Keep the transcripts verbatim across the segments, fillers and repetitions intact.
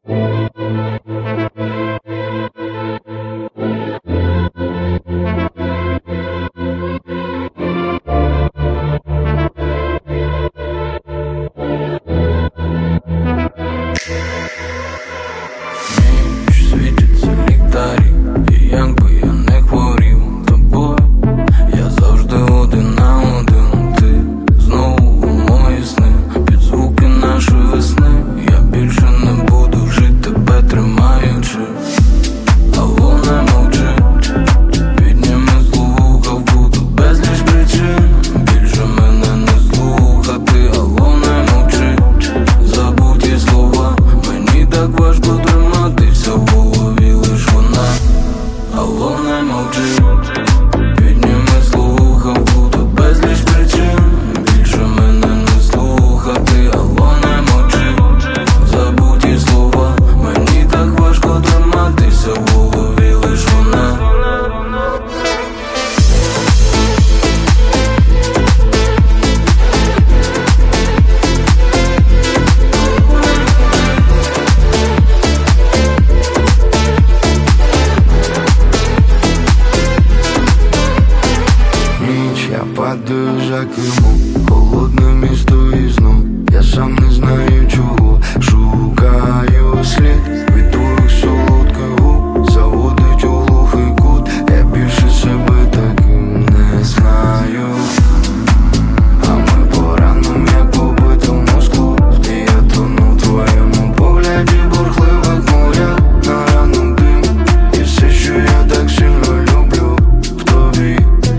Падаю за кермо, холодне місто і знов. Я сам не знаю чого, шукаю слід від твоїх солодких губ, заводить у глухий кут. Я більше себе таким не знаю. А ми по ранам, як побито в мозку. І я тону в твоєму погляді, бурхливих морях, на ранок дим. І все, що я так сильно люблю в тобі.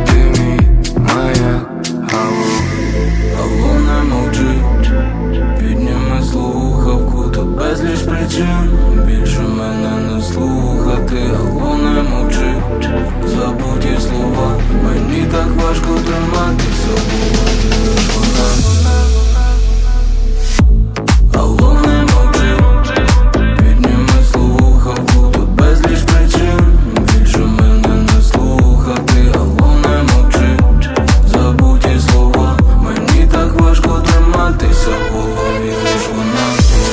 Безліч причин більше мене не слухати, алло, не мовчи, забуті слова. Мені так важко триматися в голові лиш вона. Алло, не мовчи, підніми слухавку. Тут безліч причин більше мене не слухати, алло, не мовчи, забуті слова. Мені так важко триматися в голові лиш вона.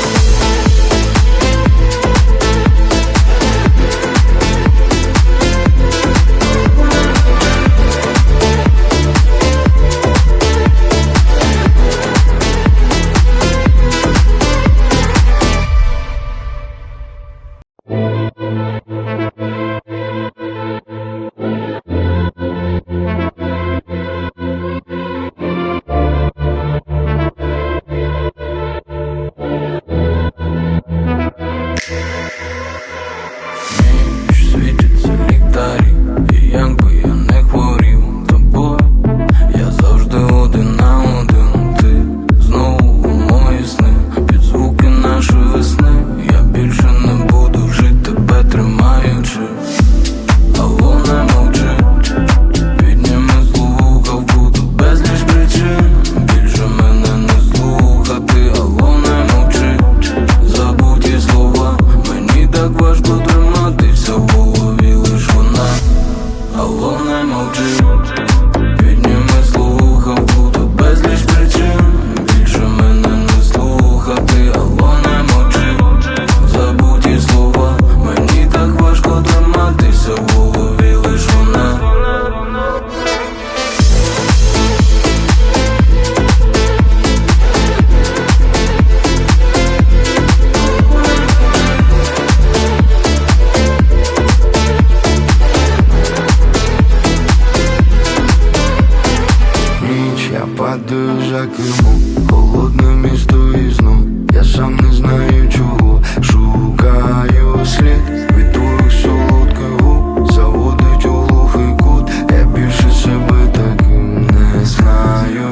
Падаю за кермо, холодне місто і знов. Я сам не знаю чого, шукаю слід від твоїх солодких губ, заводить у глухий кут. Я більше себе таким не знаю.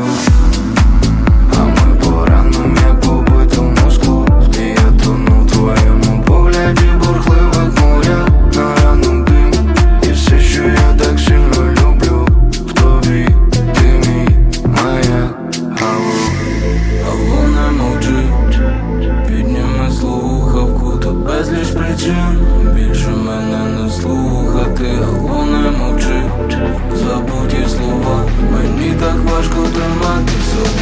А ми по ранам, як побито в мозку. І я тону в твоєму погляді, бурхливих морях, на ранок дим. І все, що я так сильно люблю в тобі. Алло, не мовчи, підніми слухавку. Тут безліч причин більше мене не слухати, алло, не мовчи, забуті слова. Мені так важко триматися.